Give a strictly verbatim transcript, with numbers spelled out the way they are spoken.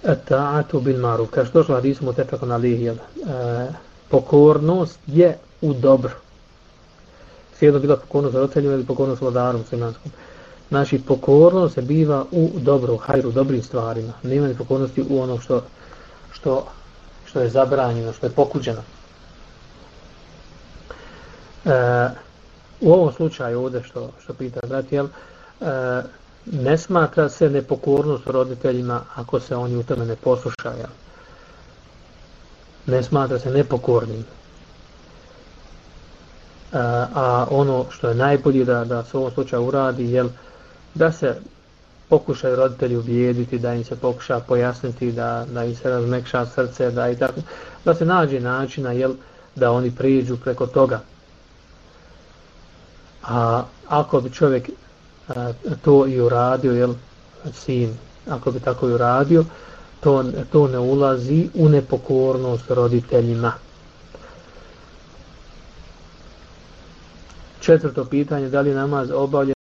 Ta'atu bil maruf. Kao što što hadisu mutefekun alihi, jel? E, pokornost je u dobro. Svijedno bila pokornost roditeljima ili pokornost vladaru muslimanskom. Znači, pokornost se biva u dobro, u hajru, u dobrim stvarima. Nema ni pokornosti u ono što, što, što je zabranjeno, što je pokuđeno. E, u ovom slučaju ovdje što, što pita brat, jel, e, ne smatra se nepokornost roditeljima ako se oni u tome ne poslušaju. Ne smatra se nepokornim. A, a ono što je najbolje da, da se u ovom slučaju uradi, jel, da se pokušaju roditelji ubijediti, da im se pokuša pojasniti, da, da im se razmekša srce, da, i tako, da se nađe načina, jel, da oni priđu preko toga. A ako bi čovjek a, to i uradio, jel, sin, ako bi tako i uradio, to, to ne ulazi u nepokornost roditeljima. Četvrto pitanje, da li namaz obavljen